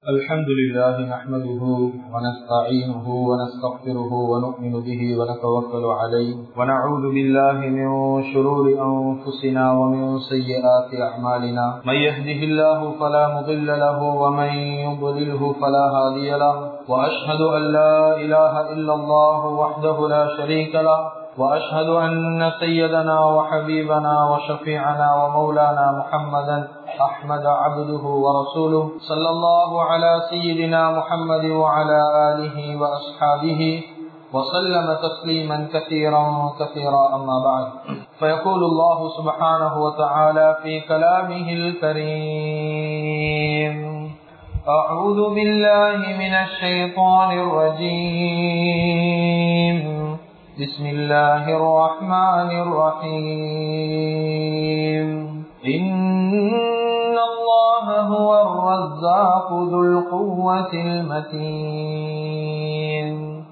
الحمد لله نحمده ونستعينه ونستغفره ونؤمن به ونتوكل عليه ونعوذ بالله من شرور أنفسنا ومن سيئات أعمالنا من يهده الله فلا مضل له ومن يضلله فلا هادي له وأشهد أن لا إله إلا الله وحده لا شريك له وأشهد أن سيدنا وحبيبنا وشفيعنا ومولانا محمدا أحمد عبده ورسوله صلى الله على سيدنا محمد وعلى آله وأصحابه وسلم تسليما كثيرا كثيرا أما بعد فيقول الله سبحانه وتعالى في كلامه الكريم أعوذ بالله من الشيطان الرجيم بسم الله الرحمن الرحيم إن الله هو الرزاق ذو القوة المتين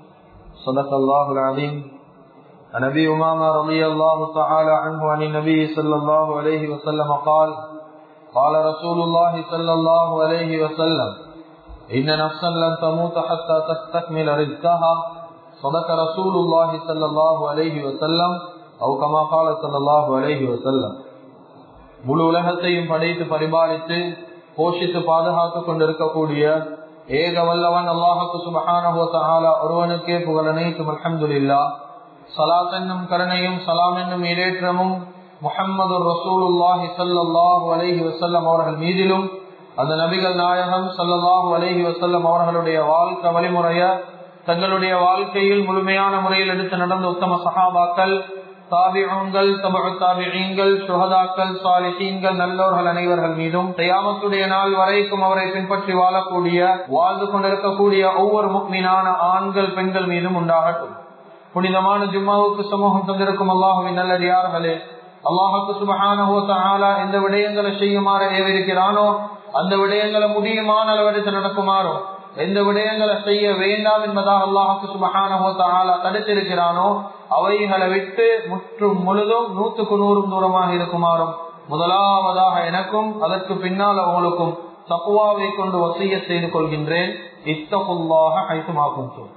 صدق الله العظيم. عن أبي أمامة رضي الله تعالى عنه عن النبي صلى الله عليه وسلم قال قال رسول الله صلى الله عليه وسلم إن نفسا لن تموت حتى تستكمل رزقها صدق رسول الله صلى الله عليه وسلم أو كما قال صلى الله عليه وسلم. முழு உலகத்தையும் படைத்து பரிபாலித்து போஷித்து பாதுகாத்துக் கொண்டிருக்கக்கூடிய ஏக வல்லவன் அல்லாஹ்வுக்கு சுப்ஹானஹு வ தஆலா ஒருவனுக்கே புகழ் அனைத்தும். அல்ஹம்துலில்லாஹ். ஸலாத் என்னும் கருணையும் ஸலாம் என்னும் ஈடேற்றமும் முஹம்மது ரசூலுல்லாஹி ஸல்லல்லாஹு அலைஹி வஸல்லம் அவர்கள் மீதிலும் அந்த நபிகள் நாயகம் ஸல்லல்லாஹு அலைஹி வஸல்லம் அவர்களுடைய வாழ்க்கை வழிமுறைய தங்களுடைய வாழ்க்கையில் முழுமையான முறையில் எடுத்து நடந்த உத்தம சஹாபாக்கள், தாபிஊன்கள், தபஉ தாபிஈன்கள், ஷுஹதாக்கள், சாலிஹீன்கள், நல்லோர்கள் அனைவர்கள் மீதும் கியாமத்துடைய நாள் வரைக்கும் அவரை பின்பற்றி வாழக்கூடிய வாழ்ந்து கொண்டிருக்கக்கூடிய ஒவ்வொரு முஃமினான ஆண்கள் பெண்கள் மீதும் உண்டாகட்டும். புனிதமான ஜும்மாவுக்கு சமூகம் தந்திருக்கும் அல்லாஹ்வின் நல்லடியார்களே, அல்லாஹ்வுக்கு சுப்ஹானஹு வ தஆலா எந்த விடயங்களை செய்யுமாறு ஏவிருக்கிறானோ அந்த விடயங்களை முடியுமான அளவெடுத்து நடக்குமாறோ, எந்த விடயங்களை செய்ய வேண்டாம் என்பதாக அல்லாஹ்வுக்கு சுப்ஹானஹு வ தஆலா தடுத்திருக்கிறானோ அவைகளை விட்டு முற்றும் முழுதும் 100% தூரமாக இருக்குமாறும் முதலாவதாக எனக்கும் அதற்கு பின்னால் அவங்களுக்கும் தக்வாவை கொண்டு வசியத் செய்து கொள்கின்றேன். இத்தகுல்லாஹ ஹைதுமா குன்தும்.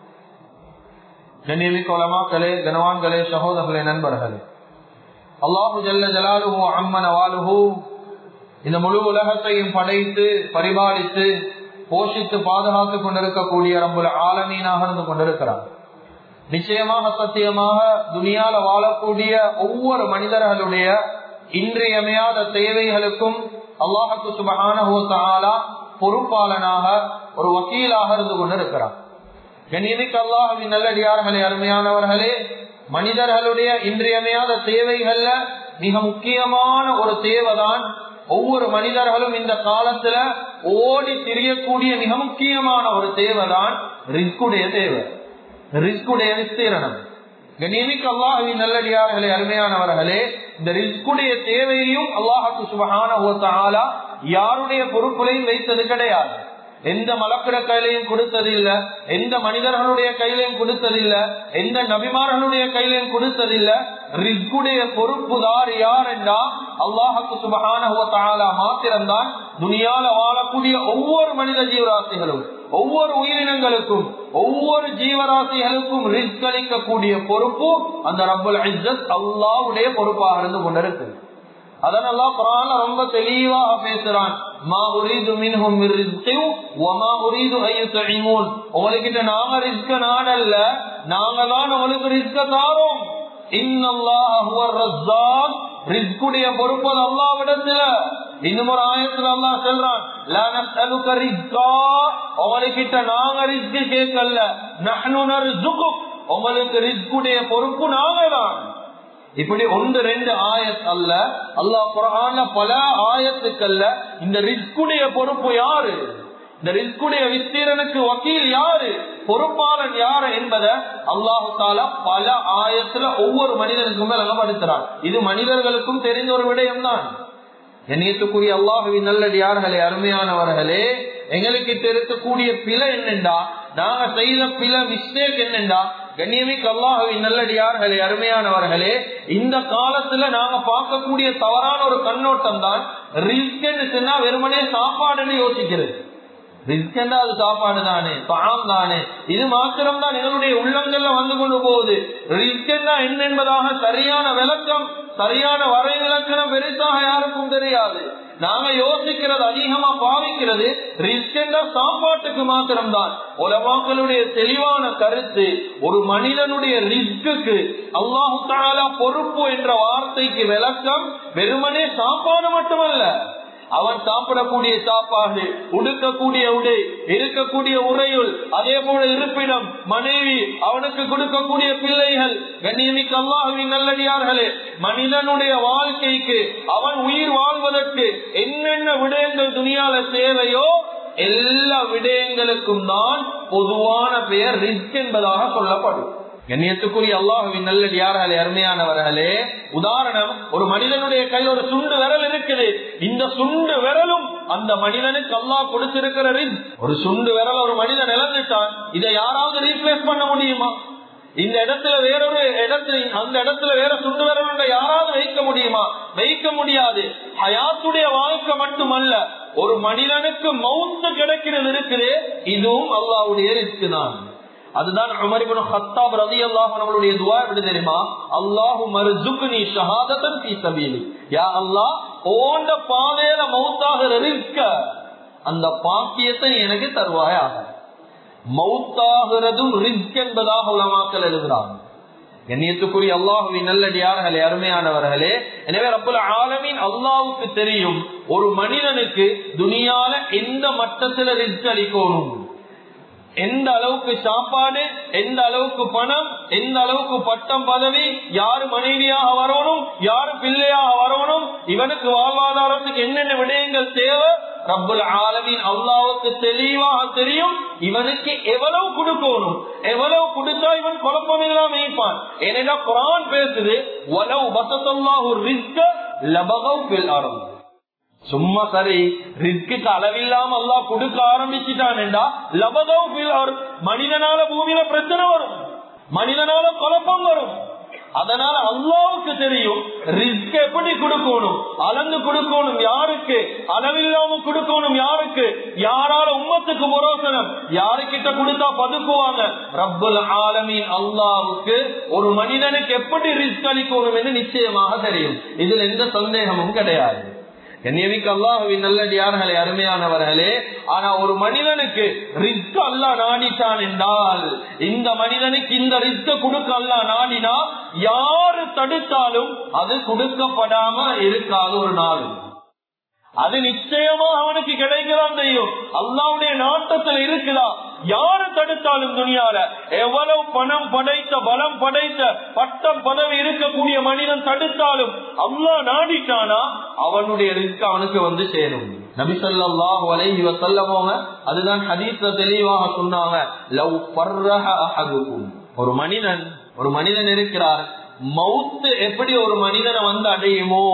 கண்ணியமிக்க உலமாக்களே, கனவான்களே, சகோதரர்களே, நண்பர்களே, அல்லாஹு ஜல்ல ஜலாலுஹு அம்மன வாலுஹு இந்த முழு உலகத்தையும் படைத்து பரிபாலித்து போஷித்து பாதுகாத்துக் கொண்டிருக்கக்கூடிய ரப்புல் ஆலமீனாக இருந்து கொண்டிருக்கிறார். நிச்சயமாக சத்தியமாக துனியால வாழக்கூடிய ஒவ்வொரு மனிதர்களுடைய இன்றியமையாத தேவைகளுக்கும் அல்லாஹ்வுக்கு சுப்ஹானஹு வ தஆலா பொறுப்பாளனாக ஒரு வக்கீலாக இருந்து கொண்டிருக்கிறார். கண்ணியமிக்க அல்லாஹ்வின் நல்லடியார்களே, அருமையானவர்களே, மனிதர்களுடைய இன்றியமையாத தேவைகள்ல மிக முக்கியமான ஒரு தேவைதான் ஒவ்வொரு மனிதர்களும் இந்த காலத்துல ஓடி திரியக்கூடிய மிக முக்கியமான ஒரு தேவைதான் ரிஸ்குடைய தேவை, ரிஸ்குடைய விஸ்தீரணம். கண்ணியமிக்க அல்லாஹ்வின் நல்லடியார்களே, அருமையானவர்களே, இந்த ரிஸ்குடைய தேவையையும் அல்லாஹ்வுக்கு சுப்ஹானஹு வ தஆலா யாருடைய பொறுப்புலையும் வைத்தது கிடையாது. எந்த மலக்கிற கையிலையும் கொடுத்ததில்ல, எந்த மனிதர்களுடைய கையிலையும் கொடுத்ததில்ல, எந்த நபிமார்களுடைய கையிலையும் கொடுத்ததில்ல. ரிஸ்குடைய பொறுப்புதார் யார் என்றா அல்லாஹ்வுக்கு சுப்ஹானஹு வ தஆலா மாத்திரம்தான். துனியால வாழக்கூடிய ஒவ்வொரு மனித ஜீவராசிகளும், ஒவ்வொரு உயிரினங்களுக்கும், ஒவ்வொரு ஜீவராசிகளுக்கும் ரிஸ்க் அளிக்கக்கூடிய பொறுப்பு அந்த ரப்புல் இஸ்ஸத் அல்லாஹ்வுடைய பொறுப்பாக இருந்து கொண்டிருக்கு. அதனால அல்லாஹ் குர்ஆன்ல ரொம்ப தெளிவாக பேசுறான். மா உரீது மின்ஹும் மிர் ரிஸ்கின் வ மா உரீது அன் யுத்இமூன். உங்களுக்கு நாங்க ரிஸ்க் நாடல்ல, நாங்க தான் உங்களுக்கு ரிஸ்க் தாரோம். இன்னல்லாஹ ஹுவர் ரஸ்ஸாக். ரிஸ்குடைய பொறுப்பு அல்லாஹ்விடத்துல. இன்னும் ஒரு ஆயத்துல அல்லாஹ் சொல்றான், லா நஸ்அலுக ரிஸ்கா. உங்களுக்கு நாங்க ரிஸ்க் கேட்கல, நஹ்னு நர்ஸுகுக். உங்களுக்கு ரிஸ்குடைய பொறுப்பு நாங்க தான். இப்படி 1-2 ஆயத் அல்ல, அல்லாஹ் குர்ஆன்ல பல ஆயத்துக்கல்ல இந்த ரிஸ்குடைய பொறுப்பு யாரு, இந்த ரிஸ்குடைய விஸ்தீரனுக்கு வக்கீல் யாரு, பொறுப்பாளன் யாரு என்பதை அல்லாஹ் தஆலா பல ஆயத்துல ஒவ்வொரு மனிதனுக்கும் விளங்கப்படுத்துறான். இது மனிதர்களுக்கும் தெரிந்த ஒரு விடயம் தான். கண்ணியத்துக்குரிய அல்லாஹ்வின் நல்லடியார்களே, அருமையானவர்களே, எங்களுக்கு இருக்கக்கூடிய பிழை என்னண்டா, நாங்க செய்த பிழை மிஸ்டேக் என்னண்டா, கண்ணியமிக்க அல்லாஹ்வின் நல்லடியார்களே, அருமையானவர்களே, இந்த காலத்துல நாங்க பார்க்கக்கூடிய தவறான ஒரு கண்ணோட்டம் தான் ரிஸ்க் என்று சொன்னா வெறுமனே சாப்பாடுன்னு யோசிக்கிறது. ரிஸ்க் என்றா அது சாப்பாடு தானே, தாம் தானே. இது மாத்திரம் தான் எங்களுடைய உள்ளங்கள்ல வந்து கொண்டு போகுது. ரிஸ்க் என்றா என்ன என்பதாக சரியான விளக்கம், சரியான வரை விளக்கம் பெருசாக யாருக்கும் தெரியாது. நாங்க யோசிக்கிறது, அதிகமா பாவிக்கிறது ரிஸ்க் என்ற சாப்பாட்டுக்கு மாத்திரம்தான். உலமாக்களுடைய தெளிவான கருத்து, ஒரு மனிதனுடைய ரிஸ்க்கு அல்லாஹு தஆலா பொறுப்பு என்ற வார்த்தைக்கு விளக்கம் வெறுமனே சாப்பாடு மட்டுமல்ல. அவன் சாப்பிடக்கூடிய சாப்பாடு, உடுக்கக்கூடிய உடை, இருக்கக்கூடிய உறையுள், அதே போல இருப்பிடம், மனைவி, அவனுக்கு கொடுக்கக்கூடிய பிள்ளைகள். கண்ணியமிக்க அல்லாஹ்வின் நல்லடியார்களே, மனிதனுடைய வாழ்க்கைக்கு, அவன் உயிர் வாழ்வதற்கு என்னென்ன விடயங்கள் துனியால தேவையோ எல்லா விடயங்களுக்கும் தான் பொதுவான பெயர் ரிஸ்க் என்பதாக சொல்லப்படும். கண்ணியத்துக்குரிய அல்லாஹ்வின் நல்லடியார்களே, அருமையானவர்களே, உதாரணம், ஒரு மனிதனுடைய கையில் ஒரு சுண்டு விரல் இருக்குது. இந்த சுண்டு விரலும் அந்த மனிதனுக்கு அல்லாஹ் கொடுத்திருக்கிற ரிஸ்க். ஒரு சுண்டு விரல் ஒரு மனிதன் இழந்துட்டான், இதை யாராவது ரீப்ளேஸ் பண்ண முடியுமா? இந்த இடத்துல வேறொரு இடத்துல, அந்த இடத்துல வேற சுண்டு விரல் யாராவது வைக்க முடியுமா? வைக்க முடியாது. ஹயாத்துடைய வாழ்க்கை மட்டுமல்ல, ஒரு மனிதனுக்கு மௌத்து கிடைக்கிறது இருக்குது, இதுவும் அல்லாஹ்வுடைய ரிஸ்க் தான். அதுதான் உமர் இப்னு கத்தாப் ரலியல்லாஹு அன்ஹு அவருடைய துஆ எப்படி தெரியுமா? அல்லாஹும்ம ர்ஸுக்னி ஷஹாதத்தன் ஃபீ ஸபீலி. யா அல்லாஹ், ஓண்ட பாதையில மௌத்தாகிற ரிஸ்க, அந்த பாக்கியத்தை எனக்கு தருவாயாக. மௌத்தாகிறதும் ரிஸ்க் என்பதாக உலமாக்கள் எழுதுறாங்க. கண்ணியத்துக்குரிய அல்லாஹ்வின் நல்லடியார்களே, அருமையானவர்களே, எனவே ரப்புல் ஆலமீன் அல்லாஹ்வுக்கு தெரியும் ஒரு மனிதனுக்கு துனியால எந்த மட்டத்துல ரிஸ்க் அளிக்கணும், எந்த அளவுக்கு சாப்பாடு, எந்த அளவுக்கு பணம், எந்த அளவுக்கு பட்டம் பதவி, யாரு மனைவியாக வரணும், யாரு பிள்ளையாக வரணும், இவனுக்கு வாழ்வாதாரத்துக்கு என்னென்ன விடயங்கள் தேவை, ரப்புல் ஆலமீன் அல்லாஹ்வுக்கு தெளிவாக தெரியும். இவனுக்கு எவ்வளவு கொடுக்கணும், எவ்வளவு கொடுத்தா இவன் குழப்பம் இல்லாம இருப்பான். ஏனென்றா குர்ஆன் பேசுது, வலவ் பஸத்தல்லாஹு ரிஸ்க லபகவ் ஃபில் அர்த். சும்மா சரி ரிஸ்க்கு அளவில்லாம அல்லாஹ் கொடுக்க ஆரம்பிச்சுட்டான் என்றா லபகவ் ஃபில் அர்த், மனிதனால பூமியில பிரச்சனை வரும், மனிதனால குழப்பம் வரும். அதனால அல்லாஹ்வுக்கு தெரியும் ரிஸ்க் எப்படி கொடுக்கணும், அளந்து கொடுக்கணும் யாருக்கு, அளவில்லாம கொடுக்கணும் யாருக்கு, யாரால உம்மத்துக்கு புரோசனம், யாருக்கிட்ட கொடுத்தா பதுக்குவாங்க. ரப்புல் ஆலமீன் அல்லாஹ்வுக்கு ஒரு மனிதனுக்கு எப்படி ரிஸ்க் அளிக்கணும் என்று நிச்சயமாக தெரியும். இதுல எந்த சந்தேகமும் கிடையாது. கண்ணியமிக்க அல்லாஹ்வின் நல்லடியார்களே, அருமையானவர்களே, ஆனா ஒரு மனிதனுக்கு ரிஸ்க் அல்லாஹ் நாடிட்டான் என்றால், இந்த மனிதனுக்கு இந்த ரிஸ்க் கொடுக்க அல்லாஹ் நாடினா யாரு தடுத்தாலும் அது கொடுக்கப்படாம இருக்காது. ஒரு நாள் அது நிச்சயமா அவனுக்கு கிடைக்கலாம் செய்யும். அல்லாஹ்வுடைய நாட்டத்தில் இருக்குதா? யாரு தடுத்தாலும் துனியால எவ்வளவு பணம் படைத்த, பலம் படைத்த, பட்டம் பதவி இருக்கக்கூடிய மனிதன் தடுத்தாலும் அல்லாஹ் நாடிட்டானா அவனுடைய ரிஸ்க் அவனுக்கு வந்து சேரும். நபி ஸல்லல்லாஹு அலைஹி வஸல்லம் அதுதான் ஹதீஸ்ல தெளிவாக சொன்னாங்க, லவ் ஃபர்ரஹ அஹதுக்கும், ஒரு மனிதன் இருக்கிறார், மௌத் எப்படி ஒரு மனிதனை வந்து அடையுமோ,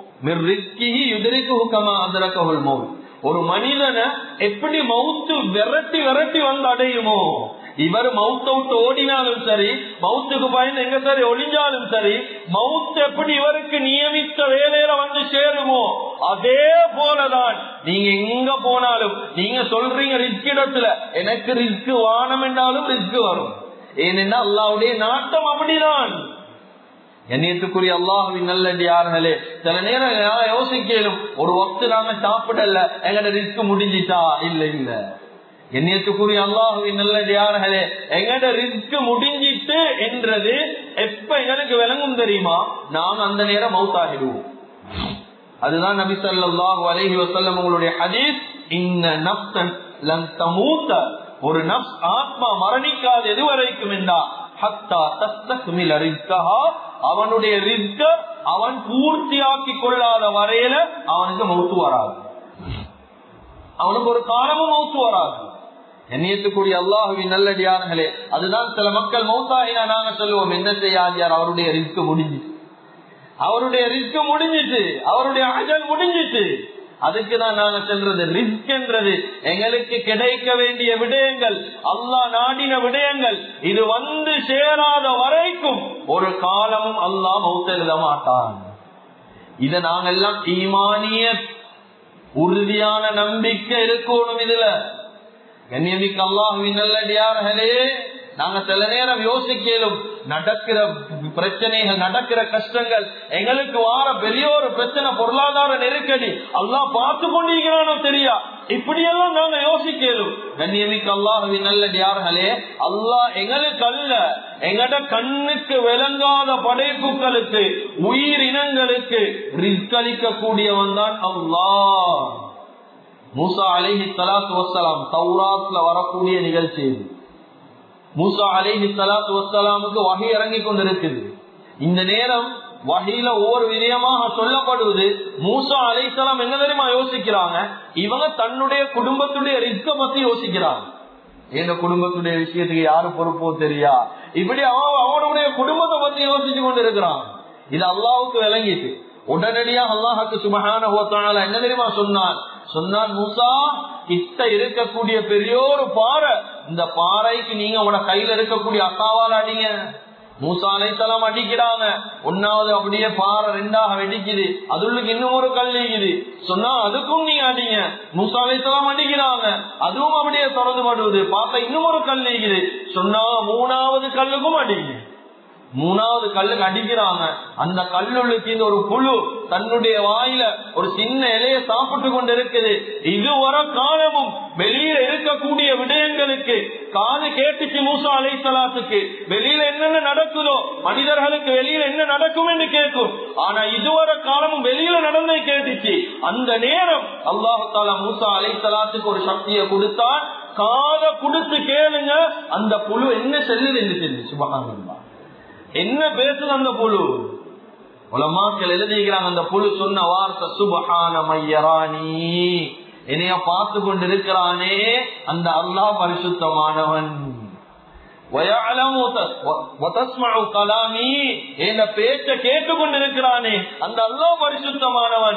ஒரு மனிதனை எப்படி மௌத்து விரட்டி விரட்டி வந்து அடையுமோ, இவர் மௌத்த விட்டு ஓடினாலும் சரி, மௌத்துக்கு பயந்து எங்க சரி ஒளிஞ்சாலும் சரி, மௌத் எப்படி இவருக்கு நியமித்த வேலையில வந்து சேருமோ, அதே போலதான் நீங்க எங்க போனாலும் நீங்க சொல்றீங்க ரிஸ்க் இடத்துல எனக்கு ரிஸ்க் வானம் என்றாலும் ரிஸ்க் வரும். ஏனென்னா அல்லாஹ்வுடைய நாட்டம் அப்படிதான். கண்ணியத்துக்குரிய அல்லாஹ்வின் நல்லடியார்களே, சில நேரம் யோசிக்கலும், ஒரு வக்து நாங்க சாப்பிடல, எங்கட ரிஸ்க் முடிஞ்சிட்டா? இல்ல. கண்ணியத்துக்குரிய அல்லாஹ்வின் நல்லடியார்களே, எங்கட ரிஸ்க் முடிஞ்சிட்டு என்றது எப்ப எங்களுக்கு விளங்கும் தெரியுமா? நாங்க அந்த நேரம் மௌத்தாகிடுவோம். அதுதான் நபி ஸல்லல்லாஹு அலைஹி வஸல்லம் உங்களுடைய ஹதீஸ், இன்ன நஃப்ஸன் லன் தமூத, ஒரு நஃப்ஸ் ஆத்மா மரணிக்காது எதுவரைக்கும் என்றா ஹத்தா தஸ்தக்மில ரிஸ்கஹா, அவனுடைய ரிஸ்க அவன் பூர்த்தியாக்கி கொள்ளாத வரையில அவனுக்கு மௌத்து வராது, அவனுக்கு ஒரு காலமும் மௌத்து வராது. எண்ணியத்துக்குரிய அல்லாஹ்வின் நல்லடியார்களே, அதுதான் சில மக்கள் மௌத்தாயினா நாங்க சொல்லுவோம், என்ன செய்யார், அவருடைய ரிஸ்க் முடிஞ்சிட்டு, அவருடைய ரிஸ்க் முடிஞ்சிட்டு, அவருடைய அஜல் முடிஞ்சிட்டு. அதுக்குதான் நாங்க சொல்றது, ரிஸ்க் என்றது எங்களுக்கு கிடைக்க வேண்டிய விடயங்கள், அல்லாஹ் நாடின விடயங்கள், இது வந்து சேராத வரைக்கும் ஒரு காலமும் அல்லாஹ் மௌத் எழுத மாட்டான். இத நாங்கெல்லாம் ஈமானிய உறுதியான நம்பிக்கை இருக்கணும். இதுல கண்ணியமிக்க அல்லாஹ்வின் நல்லடியார்களே, நாங்க சில நேரம் யோசிக்கலும், நடக்கிற பிரச்சனைகள், நடக்கிற கஷ்டங்கள், எங்களுக்கு வார பெரிய ஒரு பிரச்சனை, பொருளாதார நெருக்கடி, அல்லாஹ் பார்த்து கொண்டிருக்கிறானோ தெரியா, இப்படியெல்லாம் நாங்க யோசிக்கலும். கண்ணியமிக்க அல்லாஹ்வின் நல்லடியார்களே, அல்லாஹ் எங்களுக்கு அல்ல, எங்கட கண்ணுக்கு விளங்காத படைப்புகளுக்கு, உயிரினங்களுக்கு ரிஸ்க் அளிக்க கூடியவன் தான் அல்லாஹ். மூசா அலைஹிஸ்ஸலாத்து வஸ்ஸலாம் தௌராத்ல வரக்கூடிய நிகழ்ச்சி. மூசா அலைஹிஸ்ஸலாத்து வஸ்ஸலாமுக்கு வஹி இறங்கி கொண்டிருக்குது. இந்த நேரம் வஹில ஒவ்வொரு விதயமாக சொல்லப்படுவது. மூசா அலைஹிஸ்ஸலாம் என்ன தெரியுமா யோசிக்கிறாங்க? இவங்க தன்னுடைய குடும்பத்துடைய ரிஸ்க பத்தி யோசிக்கிறாங்க. எங்க குடும்பத்துடைய விஷயத்துக்கு யாரு பொறுப்போ தெரியா, இப்படி அவனுடைய குடும்பத்தை பத்தி யோசிச்சு கொண்டு இருக்கிறான். இது அல்லாஹ்வுக்கு விளங்கிட்டு உடனடியாக அல்லாஹ்வுக்கு சுப்ஹானஹு வ தஆலா என்ன தெரியுமா சொன்னான், மூசா கிட்ட இருக்கக்கூடிய பெரிய ஒரு பாறை, இந்த பாறைக்கு நீங்க உங்களோட கையில இருக்கக்கூடிய அக்காவால் அடிங்க. மூசா அலைஹிஸ்ஸலாம் அடிக்கிறாங்க. ஒன்னாவது அப்படியே பாறை ரெண்டாக வெடிக்குது, அதுக்கு இன்னும் ஒரு கல் இருக்குது. சொன்னா அதுக்கும் நீங்க அடிங்க. மூசா அலைஹிஸ்ஸலாம் அடிக்கிறாங்க, அதுவும் அப்படியே திறந்து படுவது, பார்த்தா இன்னும் ஒரு கல் இருக்குது. சொன்னா மூணாவது கல்லுக்கும் அடிங்க. மூணாவது கல்லுக்கு அடிக்கிறாங்க. அந்த கல்லுக்கு இந்த ஒரு புழு தன்னுடைய வாயில ஒரு சின்ன இலையை சாப்பிட்டு கொண்டு இருக்குது. இதுவரை காலமும் வெளியில இருக்கக்கூடிய விடயங்களுக்கு காது கேட்டுச்சு மூசா அலைஹிஸ்ஸலாத்துக்கு. வெளியில என்னென்ன நடக்குதோ, மனிதர்களுக்கு வெளியில என்ன நடக்கும் என்று கேட்கும். ஆனா இதுவரை காலமும் வெளியில நடந்தே கேட்டுச்சு. அந்த நேரம் அல்லாஹ் தஆலா மூசா அலைஹிஸ்ஸலாத்துக்கு ஒரு சக்தியை கொடுத்தான். காதை கொடுத்து கேளுங்க, அந்த புழு என்ன செல்லுது என்று தெரிஞ்சு. சுப்ஹானல்லாஹ், என்ன பேசுது அந்த புழு? உலமாக்கள் எழுதிக்கிறாங்க, அந்த புழு சொன்ன வார்த்தை சுப்ஹான மய்யரானி, என்னைய பார்த்து கொண்டிருக்கிறானே அந்த அல்லாஹ் பரிசுத்தமானவன். பேச்ச கேட்டுக் கொண்டிருக்கிறானே அந்த அல்லாஹ் பரிசுத்தமானவன்.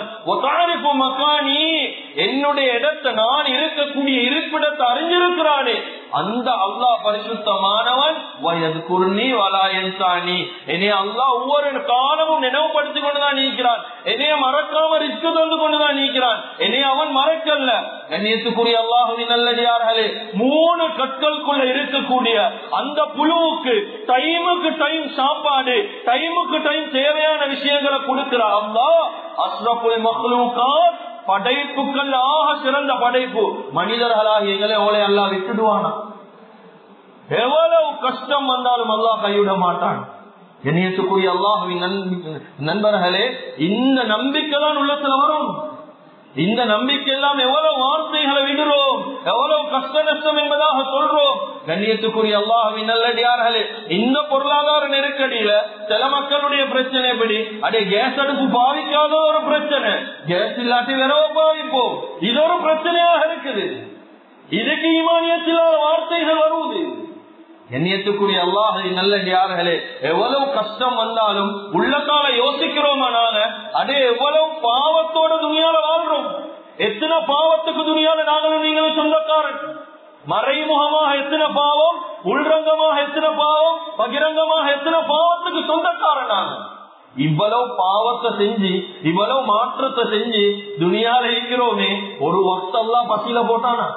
என்னுடைய இடத்தை, நான் இருக்கக்கூடிய இருப்பிடத்தை அறிஞ்சிருக்கிறானே அந்த அல்லாஹ் பரிசுத்தமானவன். வயதுகுர்னி வலாயன்சானி, என்னைய அல்லாஹ் ஒவ்வொரு காலமும் நினைவுபடுத்திக் கொண்டுதான் நீக்கிறான். என்னைய மறக்காம ரிஸ்க் தந்து கொண்டுதான் நீக்கிறான். என்னைய அவன் மறக்கல்ல. கண்ணியத்துக்குரிய அல்லாஹ்வின் நல்லடியார்களே, 3 கற்களுக்குள்ள இருக்கக்கூடிய அந்த புழுவுக்கு டைமுக்கு டைம் சாப்பாடு, டைமுக்கு டைம் தேவையான விஷயங்களை கொடுக்கிறார் அல்லாஹ். அஸ்ரஃபுல் மக்லூகாத், படைப்புக்கள் ஆக சிறந்த படைப்பு மனிதர்களாக எங்களை ஓலை அல்லாஹ் விட்டுடுவானா? எவ்வளவு கஷ்டம் வந்தாலும் அல்லாஹ் கைவிட மாட்டான். கண்ணியத்துக்குரிய அல்லாஹ்வின் நண்பர்களே, இந்த நம்பிக்கை தான் உள்ளத்துல வரும். இந்த நம்பிக்கை எல்லாம் எவ்வளவு வார்த்தைகளை விடுறோம், எவ்வளவு கஷ்ட நஷ்டம் என்பதாக சொல்றோம். கண்ணியத்துக்குரிய அல்லாஹ்வின் நல்லடியார்களே, இந்த பொருளாதார நெருக்கடியில சில மக்களுடைய பிரச்சனை எப்படி, அடே கேஸ் அடுப்பு பாவிக்காத ஒரு பிரச்சனை, கேஸ் இல்லாட்டி விரவ பாவிப்போம், இது ஒரு பிரச்சனையாக இருக்குது. இதுக்கு ஈமானியத்திலான வார்த்தைகள் வருவது. கண்ணியத்துக்குரிய அல்லாஹ்வின் நல்லடியார்களே, எவ்வளவு கஷ்டம் வந்தாலும் உள்ளத்தால யோசிக்கிறோமா நாங்க, அதே எவ்வளவு பாவத்தோட துணியால வாழ்றோம். எத்தனை பாவத்துக்கு துணியால நாங்களும் நீங்களும் சொந்தக்காரன். மறைமுகமாக எத்தனை பாவம், உள்ரங்கமாக எத்தனை பாவம், பகிரங்கமாக எத்தனை பாவத்துக்கு சொந்தக்காரன் நாங்க. இவ்வளவு பாவத்தை செஞ்சு, இவ்வளவு மாற்றத்தை செஞ்சு துணியால இருக்கிறோமே, ஒரு வக்த் அல்லாஹ் பசியில போட்டானா?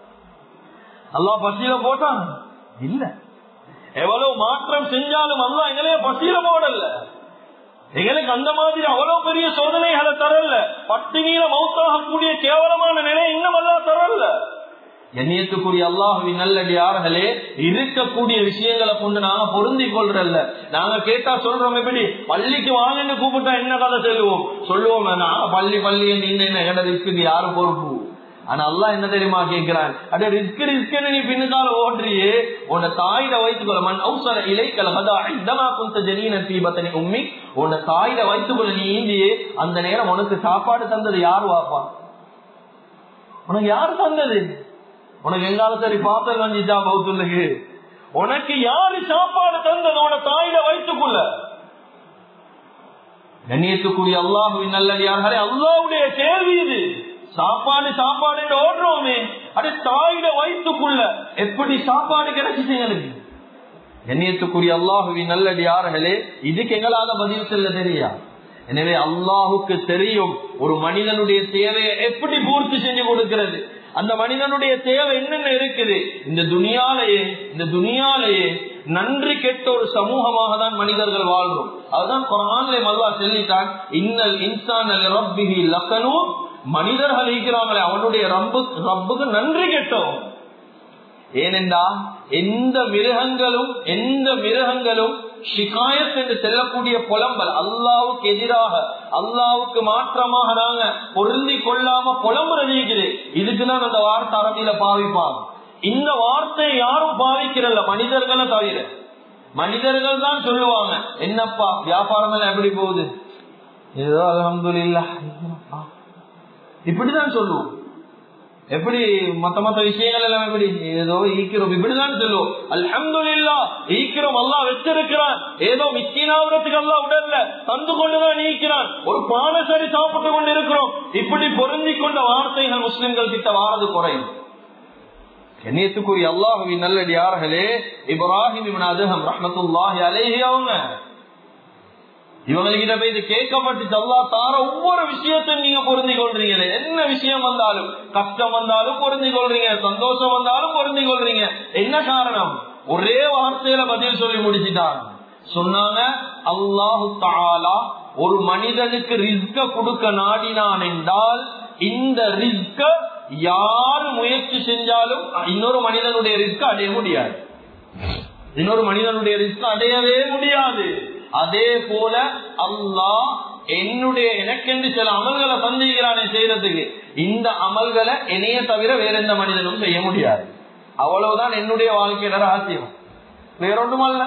அல்லாஹ் பசியில போட்டான் இல்ல. எவ்வளவு மாற்றம் செஞ்சாலும் அல்லாஹ் எங்களைய பசியில போடல. எங்களுக்கு அந்த மாதிரி அவ்வளவு பெரிய சோதனைகளை தரல. பட்டினியில மௌத்தாக கூடிய கேவலமான நிலை இன்னும் அல்லாஹ் தரல. கண்ணியத்துக்குரிய அல்லாஹ்வின் நல்லடியார்களே, இருக்கக்கூடிய விஷயங்களை கொண்டு நாங்க பொருந்தி கொள்றல்ல. நாங்க கேட்டா சொல்றோம், எப்படி பள்ளிக்கு வாங்கன்னு கூப்பிட்டா என்ன கதை சொல்லுவோம், நான் பள்ளி என்ன எங்கட ரிஸ்க்கு யாரு பொறுப்பு? ஆனா அல்லாஹ் என்ன தெரியுமா கேட்கிறான், அட ரிஸ்க் நீ பின்னுக்கால ஓடுறியே, உன்னை தாயிட வைத்துக்கொள்ள. மண் அவுசர இலைக்கல இதமா குந்த ஜனீன தீபத்தனி உம்மி, உன்னை தாயிட வைத்துக்கொள்ள நீ ஈந்தியே, அந்த நேரம் உனக்கு சாப்பாடு தந்தது யாரு வாப்பா? உனக்கு யாரு தந்தது? உனக்கு எங்கால சரி பாத்தல் வஞ்சிச்சா பௌத்துள்ளக்கு? உனக்கு யாரு சாப்பாடு தந்தது? உன தாயிட வைத்துக்கொள்ள. கண்ணியத்துக்குரிய அல்லாஹ்வின் நல்லடியார்களே, அல்லாஹ்வுடைய கேள்வி இது. சாப்பாடு ஓடுறோமே, அது தாயிட வயிற்றுக்குள்ள எப்படி சாப்பாடு கிடைச்சிச்சு எங்களுக்கு? கண்ணியத்துக்குரிய அல்லாஹ்வின் நல்லடியார்களே, இதுக்கு எங்களால பதில் சொல்ல தெரியா? எனவே அல்லாஹுக்கு தெரியும் ஒரு மனிதனுடைய தேவையை எப்படி பூர்த்தி செஞ்சு கொடுக்கிறது. அந்த மனிதனுடைய தேவை என்னென்ன இருக்குது? இந்த துனியாலேயே நன்றி கெட்ட ஒரு சமூகமாக தான் மனிதர்கள் வாழ்றோம். அதுதான் குர்ஆனிலே அல்லாஹ் சொல்லிட்டான், இன்னல் இன்சான லிரப்பிஹி லகனூன். மனிதர்கள் இருக்கிறாங்களே அவனுடைய ரப்புக்கு நன்றி கெட்டோம். ஏனென்றா எந்த மிருகங்களும் ஷிகாயத் என்று செல்லக்கூடிய புலம்பல், அல்லாவுக்கு எதிராக அல்லாவுக்கு மாற்றமாக நாங்க பொருந்தி கொள்ளாம புலம்புறது, இதுக்குதான் அந்த வார்த்தை அரபியில பாவிப்பாங்க. இந்த வார்த்தையை யாரும் பாவிக்கிறல்ல, மனிதர்களை தவிர. மனிதர்கள் தான் சொல்லுவாங்க, என்னப்பா வியாபாரம் எல்லாம் எப்படி போகுது, ஏதோ அல்ஹம்துலில்லாஹ், இப்படிதான் சொல்லுவோம். எப்படி மத்த விஷயங்கள் எல்லாம் எப்படி ஏதோ ஈக்கிறோம், இப்படிதான் சொல்லுவோம். அல்ஹம்துலில்லாஹ் ஈக்கிறோம், அல்லாஹ் வச்சிருக்கிறான். ஏதோ மிஸ்கீனாவதுக்கு அல்லாஹ் உடல்ல தந்து கொண்டுதான் ஈக்கிறான். ஒரு பானசரி சாப்பிட்டு கொண்டு இருக்கிறோம். இப்படி பொருந்தி கொண்ட வார்த்தைகள் முஸ்லிம்கள் கிட்ட வாரது குறையும். கண்ணியத்துக்குரிய அல்லாஹ்வின் நல்லடியார்களே, இப்ராஹிம் இப்னு அதுஹம் ரஹ்மத்துல்லாஹி அலைஹி இவங்ககிட்ட போய் இது கேட்கப்பட்டு அல்லாஹ் தார ஒவ்வொரு விஷயத்தையும் நீங்க பொருந்தி கொள்றீங்களே, என்ன விஷயம் வந்தாலும், கஷ்டம் வந்தாலும் பொருந்தி கொள்றீங்க, சந்தோஷம் வந்தாலும் பொருந்தி கொள்றீங்க. என்ன காரணம்? ஒரே வார்த்தையில பதில் சொல்லி முடிச்சுட்டாங்க. சொன்னாங்க, அல்லாஹு தஆலா ஒரு மனிதனுக்கு ரிஸ்க கொடுக்க நாடினான் என்றால் இந்த ரிஸ்க யாரு முயற்சி செஞ்சாலும் இன்னொரு மனிதனுடைய ரிஸ்க அடைய முடியாது. இன்னொரு மனிதனுடைய ரிஸ்க அடையவே முடியாது. அதே போல அல்லாஹ் எனக்கென்று சில அமல்களை சந்திக்கிறானே செய்யறதுக்கு, இந்த அமல்களை என்னைய தவிர வேற எந்த மனிதனும் செய்ய முடியாது. அவ்வளவுதான் என்னுடைய வாழ்க்கையில ரகசியம், வேறொன்றும் அல்ல.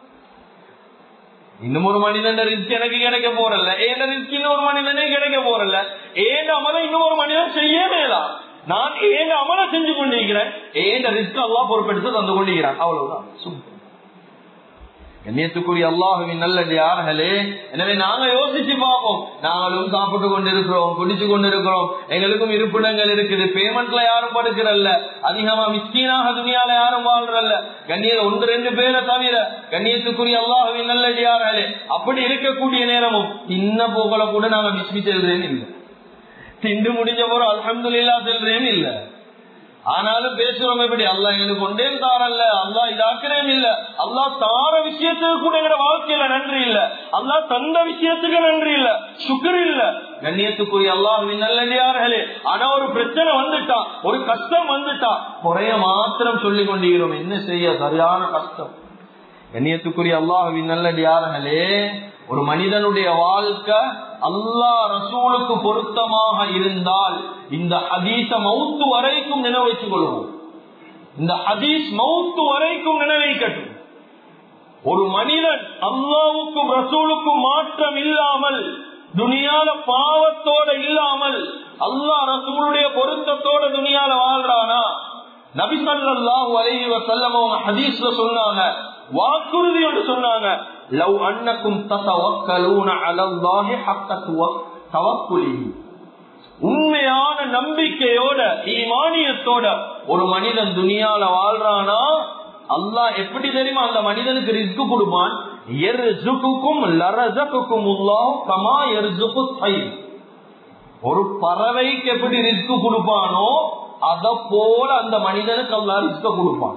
இன்னும் ஒரு மனிதன் ரிஸ்க் எனக்கு கிடைக்க போறல, ஏன் ரிஸ்க் இன்னொரு மனிதனே கிடைக்க போறல, ஏன் அமலை இன்னொரு மனிதன் செய்யவேதான். நான் ஏன் அமலை செஞ்சு கொண்டிருக்கிறேன், ஏன் ரிஸ்க் அல்லாஹ் பொறுப்பெடுத்து தந்து கொண்டிருக்கிறான். அவ்வளவுதான். கண்ணியத்துக்குரிய அல்லாஹ்வின் நல்லடியார்களே, எனவே நாங்க யோசிச்சு பார்ப்போம். நாங்களும் சாப்பிட்டு கொண்டிருக்கிறோம், குடிச்சு கொண்டிருக்கிறோம், எங்களுக்கும் இருப்பிடங்கள் இருக்குது, பேமெண்ட்ல யாரும் படுக்கிறல்ல, அதிகமா மிஸ்கீனாக துனியால யாரும் வாழ்றல்ல, கண்ணியம் 1-2 பேரை தவிர. கண்ணியத்துக்குரிய அல்லாஹ்வின் நல்லடியார்களே, அப்படி இருக்கக்கூடிய நேரமும் சின்ன போகல கூட நாங்க மிஸ்மி செல்றேன்னு இல்லை, திண்டு முடிஞ்ச போற அல்ஹம்துலில்லாஹ் செல்றேன்னு இல்லை. ஆனாலும் பேசுறோம் எப்படி, அல்லாஹ் எங்களுக்கு கொண்டே தாரல்ல, அல்லாஹ் இதாக்குறேன் இல்ல, அல்லாஹ் தார விஷயத்துக்கு கூட எங்க வாழ்க்கையில நன்றி இல்ல, அல்லாஹ் தந்த விஷயத்துக்கு நன்றி இல்ல, சுக்ர் இல்ல. கண்ணியத்துக்குரிய அல்லாஹ்வின் நல்லடியார்களே, ஆனா ஒரு பிரச்சனை வந்துட்டா, ஒரு கஷ்டம் வந்துட்டா குறைய மாத்திரம் சொல்லி கொண்டிருக்கிறோம். என்ன செய்ய, சரியான கஷ்டம். கண்ணியத்துக்குரிய அல்லாஹ்வின் நல்லடியார்களே, ஒரு மனிதனுடைய வாழ்க்கை அல்லாஹ் ரசூலுக்கு பொருத்தமாக இருந்தால் இந்த ஹதீஸ மௌத்து வரைக்கும் நினைவைத்துக் கொள்வோம். இந்த ஹதீஸ் மௌத்து வரைக்கும் நினைவைக்கட்டும். ஒரு மனிதன் அல்லாஹ்வுக்கும் ரசூலுக்கும் மாற்றம் இல்லாமல், துனியால பாவத்தோட இல்லாமல், அல்லாஹ் ரசூலுடைய பொருத்தத்தோட துனியால வாழ்றானா, நபி ஸல்லல்லாஹு அலைஹி வஸல்லம் ஹதீஸ்ல சொன்னாங்க, வாக்குறுதி என்று சொன்னாங்க, லவ் அன்னக்கும் ததவக்கலூன அலல்லாஹி ஹக்க தவக்குலிஹி. உண்மையான நம்பிக்கையோட ஈமானியத்தோட ஒரு மனிதன் துனியால வாழ்றானா, அல்லாஹ் எப்படி தெரியுமா அந்த மனிதனுக்கு ரிஸ்க் கொடுப்பான். யர்ஸுகுகும் லரஸகுகுமுல்லாஹு கமா யர்ஸுகுத் தைர். ஒரு பறவைக்கு எப்படி ரிஸ்க் கொடுப்பானோ அத போல அந்த மனிதனுக்கு அல்லாஹ் ரிஸ்க் கொடுப்பான்.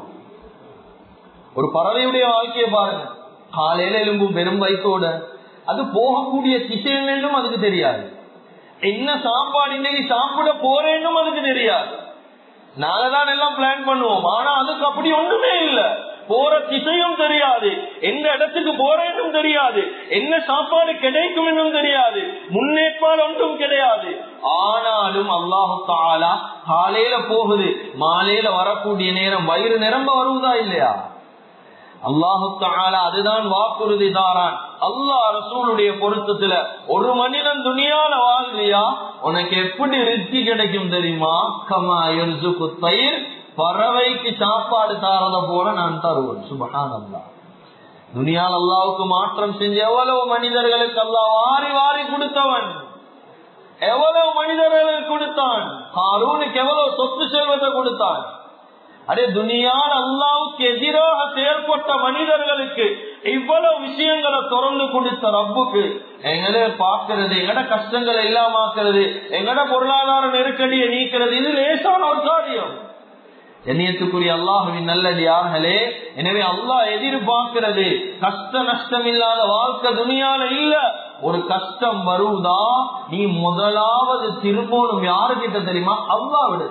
ஒரு பறவையுடைய வாழ்க்கையை பாருங்க, காலையில எலும்பும் பெரும் வயிற்றோட அது போகக்கூடிய திசையும் வேண்டும் அதுக்கு தெரியாது, என்ன சாப்பாடு இன்னைக்கு சாப்பிட போறேன்னும் அதுக்கு தெரியாது. நாங்க தான் எல்லாம் பிளான் பண்ணுவோம், ஆனா அதுக்கு அப்படி ஒன்றுமே இல்லை. போற திசையும் தெரியாது, எந்த இடத்துக்கு போறேன்னும் தெரியாது, என்ன சாப்பாடு கிடைக்கும் என்றும் தெரியாது, முன்னேற்பாடு ஒன்றும் கிடையாது. ஆனாலும் அல்லாஹு தஆலா காலையில போகுது, மாலையில வரக்கூடிய நேரம் வயிறு நிரம்ப வருவதா இல்லையா? அல்லாஹு தஆலா அதுதான் வாக்குறுதி தாரான். அல்லாஹ் ரசூலுடைய பொருத்தத்துல ஒரு மனிதன் துனியால வாழ்றியா, உனக்கு எப்படி ரிஸ்க் கிடைக்கும் தெரியுமா? கமா யர்ஸுகுத் தைர், பறவைக்கு சாப்பாடு தாரத போல நான் தருவேன். சுப்ஹானல்லாஹ். துனியால அல்லாஹ்வுக்கு மாற்றம் செஞ்ச எவ்வளவு மனிதர்களுக்கு அல்லாஹ் வாரி வாரி கொடுத்தவன், எவ்வளவு மனிதர்களுக்கு கொடுத்தான். காரூனுக்கு எவ்வளவு சொத்து செல்வத்தை கொடுத்தான். அதே துனியால் அல்லாஹ்வுக்கு எதிராக செயல்பட்ட மனிதர்களுக்கு இவ்வளவு விஷயங்களை திறந்து கொடுத்த ரப்புக்கு எங்களை பார்க்கிறது, எங்கட கஷ்டங்களை இல்லாமக்கிறது, எங்கட பொருளாதார நெருக்கடியை நீக்கிறது, இது லேசான ஒரு காரியம். எண்ணியத்துக்குரிய அல்லாஹுவின் நல்லடியார்களே, எனவே அல்லாஹ் எதிர்பார்க்கிறது கஷ்ட நஷ்டம் இல்லாத வாழ்க்கை துனியால இல்ல. ஒரு கஷ்டம் வருவதா நீ முதலாவது திரும்பணும் யாருக்கிட்ட தெரியுமா? அல்லாஹ்விட.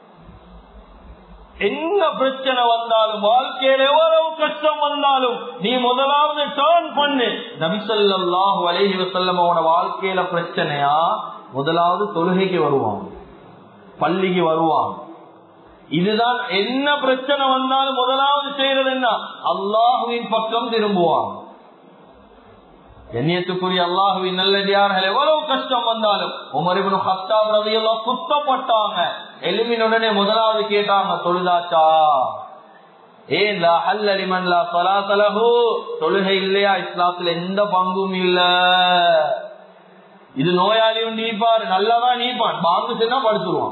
என்ன பிரச்சனை வந்தாலும், வாழ்க்கையில எவ்வளவு கஷ்டம் வந்தாலும் நீ முதலாவது டர்ன் பண்ணு. நபி ஸல்லல்லாஹு அலைஹி வஸல்லம் அவனோட வாழ்க்கையில பிரச்சனையா, முதலாவது தொழுகைக்கு வருவான், பள்ளிக்கு வருவான். இதுதான் என்ன பிரச்சனை வந்தாலும் முதலாவது செய்யறது என்ன? அல்லாஹுவின் பக்கம் திரும்புவான். எண்ணியத்துக்குரிய அல்லாஹுவின் நல்லடியார்கள், எவ்வளவு கஷ்டம் வந்தாலும் உமர் இப்னு கத்தாப் ரலியல்லாஹு குத்தப்பட்டாங்க. எலுமினுடனே முதலாவது கேட்டாங்க, தொழுதாச்சா? ஏன் லா ஹல்ல லிமன் லா ஸலாத லஹு, தொழுகை இல்லையா இஸ்லாத்துல எந்த பங்கும் இல்ல. இது நோயாளியும் நீப்பாரு, நல்லாதான் நீப்பான், பாங்கு சென்னா படுத்துருவான்.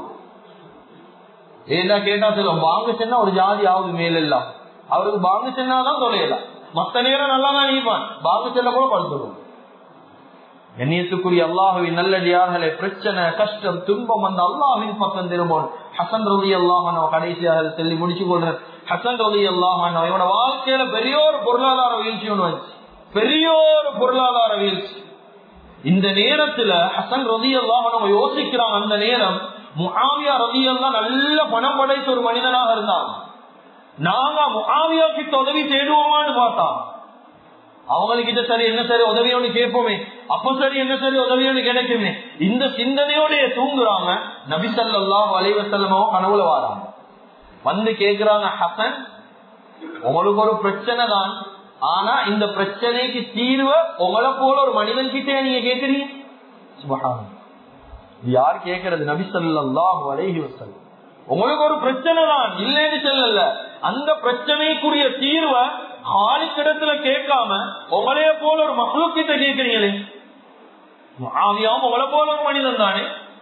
ஏன்னா கேட்டா சொல்லுவோம், பாங்கு சென்னா ஒரு ஜாதி ஆகுது மேலெல்லாம், அவருக்கு பாங்கு சென்னாதான் தொலையலாம். மத்த நேரம் நல்லாதான் நீப்பான், பாங்கு செல்ல கூட படுத்துருவோம். எண்ணியத்துக்குரிய அல்லாஹுவின் நல்லடியார்களே, பிரச்சனை கஷ்டம் துன்பம் அந்த அல்லாஹ்வின் பக்கம் திரும்பணும். ஹசன் ரலியல்லாஹு அன்ஹு கடைசியாக சொல்லி முடிச்சு கொள்றேன். ஹசன் ரலியல்லாஹு அன்ஹு இவனோட வாழ்க்கையில பெரிய ஒரு பொருளாதார வீழ்ச்சி ஒண்ணு வந்துச்சு, பெரிய ஒரு பொருளாதார வீழ்ச்சி. இந்த நேரத்துல ஹசன் ரலியல்லாஹு அன்ஹு யோசிக்கிறான். அந்த நேரம் முஆவியா ரலியல்லாஹு நல்ல பணம் படைத்த ஒரு மனிதனாக இருந்தான். நாங்க முஆவியா கிட்ட உதவி தேடுவோமான்னு பார்த்தா, அவங்ககிட்ட சரி என்ன சரி உதவியோடு கேட்போமே, அப்ப சரி என்ன சரி உதவியோடு கிடைக்குமே, இந்த சிந்தனையோட தூங்குறாங்க. நபி ஸல்லல்லாஹு அலைஹி வஸல்லம் கனவுல வராங்க, வந்து கேக்குறாங்க, ஹசன் உங்களுக்கு ஒரு பிரச்சனை தான், ஆனா இந்த பிரச்சனைக்கு தீர்வை உங்களை போல ஒரு மனிதன் கிட்டே நீங்க கேக்குறீங்க. சுப்ஹானல்லாஹ், யார் கேட்கறது? நபி ஸல்லல்லாஹு அலைஹி வஸல்லம். உங்களுக்கு ஒரு பிரச்சனை தான், இல்லைன்னு சொல்லல, அந்த பிரச்சனைக்குரிய தீர்வை காலிக்கிடத்துல கேட்காம உங்களைய போல ஒரு மக்ளூக் கிட்ட கேட்கிறீங்களே. முஆவியாவும் உங்களை போல ஒரு மனிதன் தானே.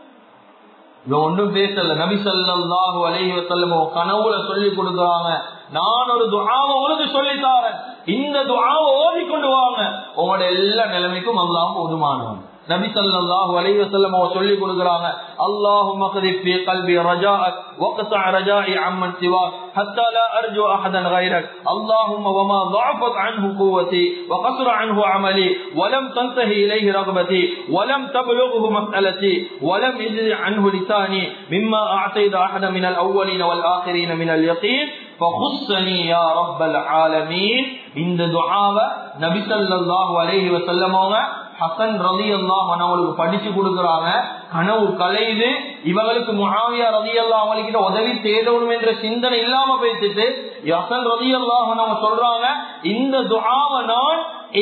ஒன்றும் பேசல. நபி ஸல்லல்லாஹு அலைஹி வஸல்லம் கனவுல சொல்லி கொடுக்குறாங்க, நான் ஒரு துஆவை உங்களுக்கு சொல்லித்தாரேன், இந்த துஆவை ஓதி கொண்டு வாங்க, உங்களோட எல்லா நிலைமைக்கும் அல்லாஹ் போதுமானவன். நபி ஸல்லல்லாஹு அலைஹி வஸல்லம் சொல்லி கொடுக்குறாங்க, அல்லாஹும்ம க்ரிஃப் ஃபீ கல்பி ரஜாஅக் வக்ஸா ரஜாஇ அம்மன் சிவாக் ஹத்தா லா அர்ஜு அஹதன் கைரக் அல்லாஹும்ம வமா ضعفت عنه قوتي وقصر عنه عملي ولم تنتهي اليه رغبتي ولم تبلغه مسألتي ولم يجز عنه لساني مما اعطيت احدا من الاولين والاخرين من اليقين فخصني يا رب العالمين. இந்த துஆவை நபி ஸல்லல்லாஹு அலைஹி வஸல்லம் ஹசன் ரலியல்லாஹு அன்ஹு படிச்சு கொடுக்குறாங்க. கனவு கலையுது. இவங்களுக்கு முஆவியா ரலியல்லாஹு அன்ஹு கிட்ட உதவி தேடணும் என்ற சிந்தனை இல்லாம போயிட்டு ஹசன் ரலியல்லாஹு அன்ஹு சொல்றாங்க, இந்த துஆவை நான்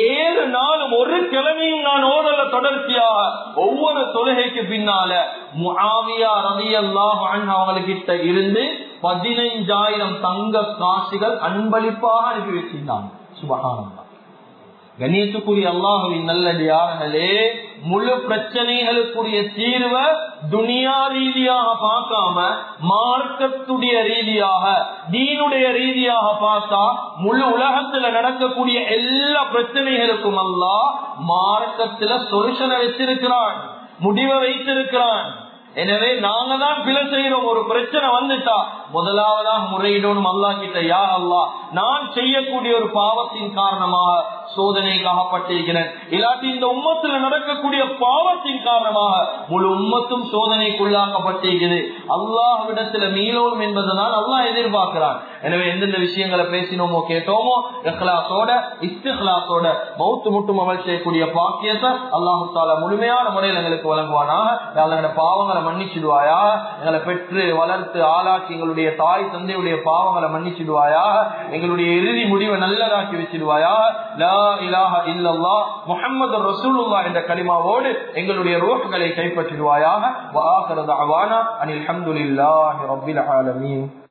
7 நாளும் ஒரு கிழமையும் நான் ஓதல தொடர்ச்சியாக. ஒவ்வொரு தொழுகைக்கு பின்னால முஆவியா ரலியல்லாஹு அன்ஹு அவங்ககிட்ட இருந்து 15,000 தங்க காசுகள் அன்பளிப்பாக அனுப்பி வச்சிருந்தாங்க. சுப்ஹானல்லாஹ். கண்ணியத்துக்குரிய அல்லாஹ்வின் நல்லடியார்களே, முழு பிரச்சனைகளுக்குரிய தீர்வை துனியா ரீதியாக பார்க்காம மார்க்கத்துடைய ரீதியாக தீனுடைய ரீதியாக பார்த்தா முழு உலகத்துல நடக்கக்கூடிய எல்லா பிரச்சனைகளுக்கும் அல்லாஹ் மார்க்கத்துல சொல்யூஷனை வச்சிருக்கிறான், முடிவை வைத்திருக்கிறான். எனவே நாங்க தான் பிழை செய்யறோம். ஒரு பிரச்சனை வந்துட்டா முதலாவதாக முறையிடணும் அல்லாஹ் கிட்ட, யா அல்லாஹ் நான் செய்யக்கூடிய ஒரு பாவத்தின் காரணமாக சோதனைக்கு அகப்பட்டிருக்கிறேன், இல்லாட்டி இந்த உம்மத்துல நடக்கக்கூடிய பாவத்தின் காரணமாக முழு உம்மத்தும் சோதனைக்குள்ளாக்கப்பட்டிருக்கிறது. அல்லாஹ்விடத்துல மீளோம் என்பதனால் அல்லாஹ் எதிர்பார்க்கிறான். எனவே எந்தெந்த விஷயங்களை பேசினோமோ கேட்டோமோ இஹ்லாஸோட இஸ்திக்லாஸோட மௌத்து முட்டும் அமல் செய்யக்கூடிய பாக்கியத்தை அல்லாஹ் தஆலா முழுமையான முறையில் எங்களுக்கு வழங்குவானாக. எங்களுடைய பாவங்களை மன்னிச்சிடுவாயா, எங்களை பெற்று வளர்த்து ஆளாக்கி எங்களுடைய தாய் தந்தையுடைய பாவங்களை மன்னிச்சிடுவாயா, எங்களுடைய இறுதி முடிவை நல்லதாக்கி வச்சிடுவாயா. லா இலாஹ இல்லல்லாஹ் முஹம்மதுர் ரசூலுல்லாஹ் என்ற கலிமாவோடு எங்களுடைய ரூஹ்களை கைப்பற்றிடுவாயாக. வ ஆகிரு தஅவானா அனில் ஹம்துலில்லாஹி ரப்பில் ஆலமீன்.